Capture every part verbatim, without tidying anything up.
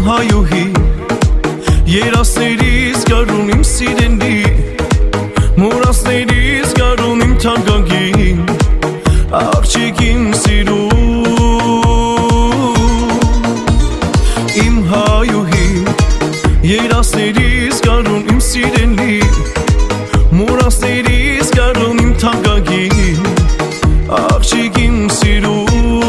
հայուհի, երասներից գարուն իմ սիրելի, մուրասներից գարուն իմ թանկագին, աղջիկ իմ սիրում։ Իմ հայուհի, երասներից գարուն իմ սիրելի, մուրասներից գարուն իմ թանկագին, աղջիկ իմ սիրում։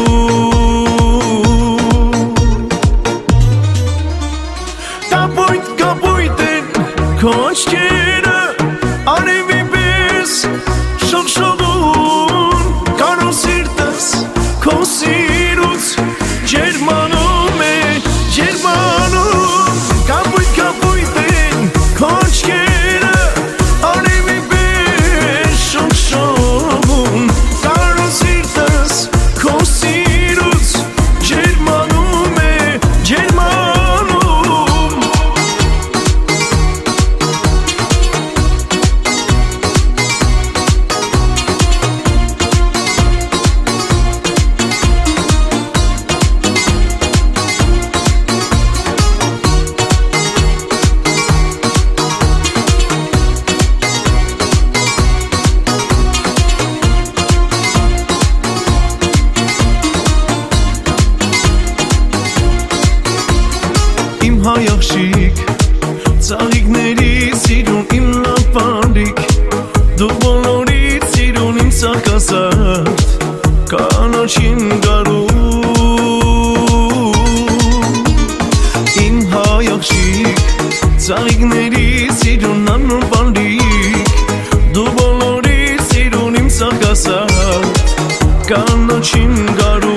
Կապույտ, կապույտ են քո աչքերը, արևի պես շողշողուն, կարո սիրտս քո սիրուց ջերմանում է, ջերմանում։ Կապույտ, կապույտ են քո աչքերը, արևի պես շողշողուն, կարո սիրտս քո սիրուց ջերմանում է, ջերմանում։ Իմ հայ աղջիկ, ծաղիկների սիրուն իմ լապարիկ, դու բոլորից սիրուն իմ սակասատ, կանաչին գարուն։ Իմ հայ աղջիկ, ծաղիկների սիրուն անորվալիկ, դու բոլորից սիրուն իմ սակասատ, կանաչին գարուն։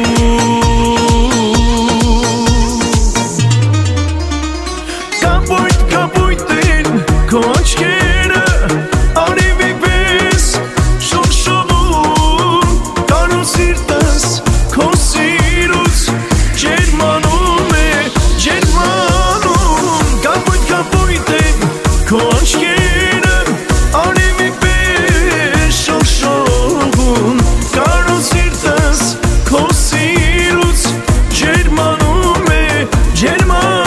Կապույտ, կապույտ են քո աչքերը, արևի պես շողշողուն, կարո սիրտս քո սիրուց ջերմանում է, ջերմանում։ Կապույտ, կապույտ են քո աչքերը, արևի պես շողշողուն, կարո սիրտս քո սիրուց ջերմանում է, ջերմանում։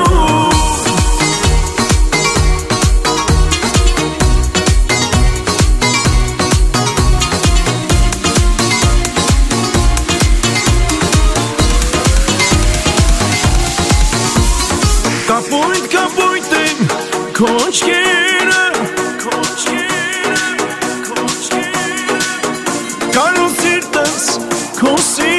Կապույտ, կապույտ են քո աչքերը, կարո սիրտս քո սիրուց